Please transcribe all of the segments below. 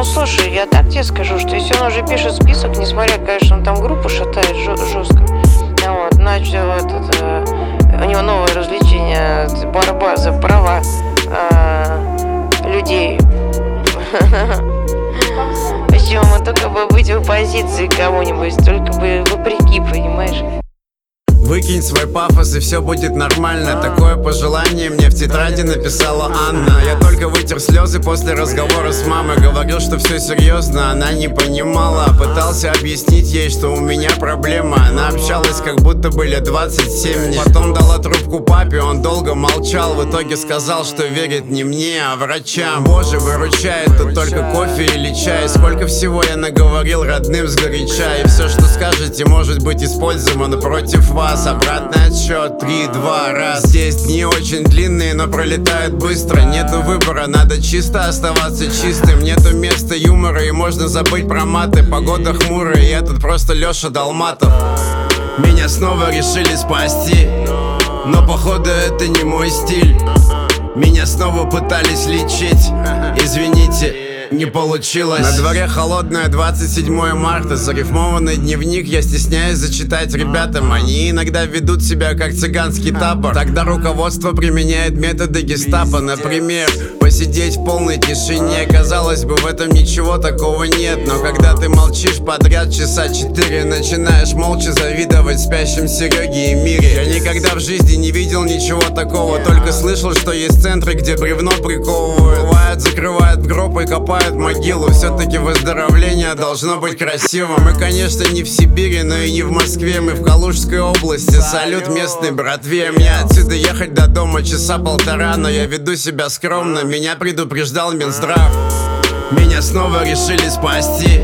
Ну слушай, я так тебе скажу, что если он уже пишет список, несмотря, конечно, он там группу шатает жестко, вот, значит, у него новое развлечение, борьба за права людей. Почему мы только бы быть в оппозиции кому-нибудь, только бы вопреки, понимаешь? Выкинь свой пафос и все будет нормально. Такое пожелание мне в тетради написала Анна. Я только вытер слезы после разговора с мамой. Говорил, что все серьезно, она не понимала. Пытался объяснить ей, что у меня проблема. Она общалась как будто бы лет 27. Потом дала трубку папе, он долго молчал. В итоге сказал, что верит не мне, а врачам. Боже, выручает тут только кофе или чай. Сколько всего я наговорил родным сгоряча. И все, что скажете, может быть использовано против вас. Обратный отсчет 3, 2, раз. Здесь дни очень длинные, но пролетают быстро. Нету выбора, надо чисто оставаться чистым. Нету места юмора и можно забыть про маты. Погода хмурая, я тут просто Леша Долматов. Меня снова решили спасти, но походу это не мой стиль. Меня снова пытались лечить, извините, не получилось. На дворе холодное 27 марта. Зарифмованный дневник я стесняюсь зачитать ребятам. Они иногда ведут себя как цыганский табор. Тогда руководство применяет методы гестапо. Например, посидеть в полной тишине. Казалось бы, в этом ничего такого нет. Но когда ты молчишь подряд часа 4, начинаешь молча завидовать спящим Сереге и Мире. Я никогда в жизни не видел ничего такого. Только слышал, что есть центры, где бревно приковывают. Бывает, закрывают гроб и копают могилу. Все-таки выздоровление должно быть красивым. Мы, конечно, не в Сибири, но и не в Москве. Мы в Калужской области. Салют местной братве. Мне отсюда ехать до дома часа полтора, но я веду себя скромно. Меня предупреждал Минздрав. Меня снова решили спасти,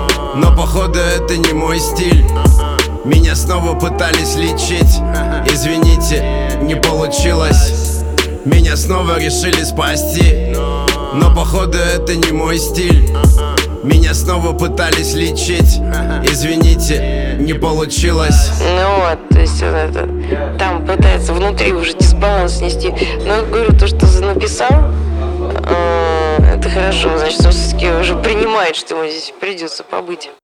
но походу это не мой стиль. Меня снова пытались лечить, извините, не получилось. Меня снова решили спасти, но походу это не мой стиль. Меня снова пытались лечить, извините, не получилось. Ну вот, то есть он это там пытается внутри уже дисбаланс нести. Но я говорю, то, что написал, это хорошо, значит, он все-таки уже принимает, что ему здесь придется побыть.